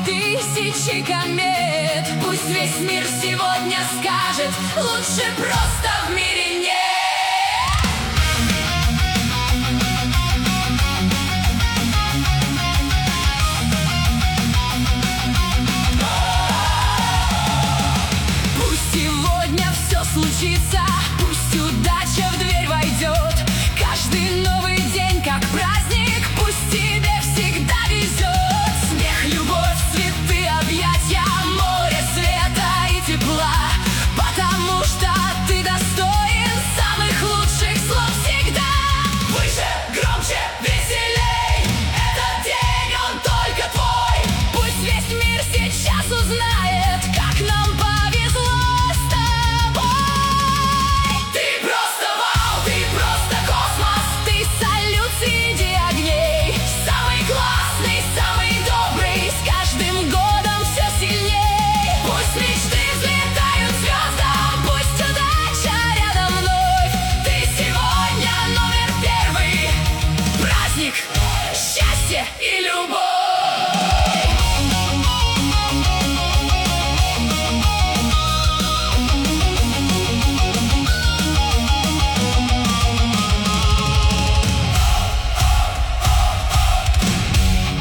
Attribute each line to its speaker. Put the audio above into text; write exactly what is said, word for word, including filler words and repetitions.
Speaker 1: тысячи комет. Пусть весь мир сегодня скажет: лучше просто в мире нет. Пусть сегодня все случится, пусть удача в дверь войдет. Каждый новый день как праздник, пусть и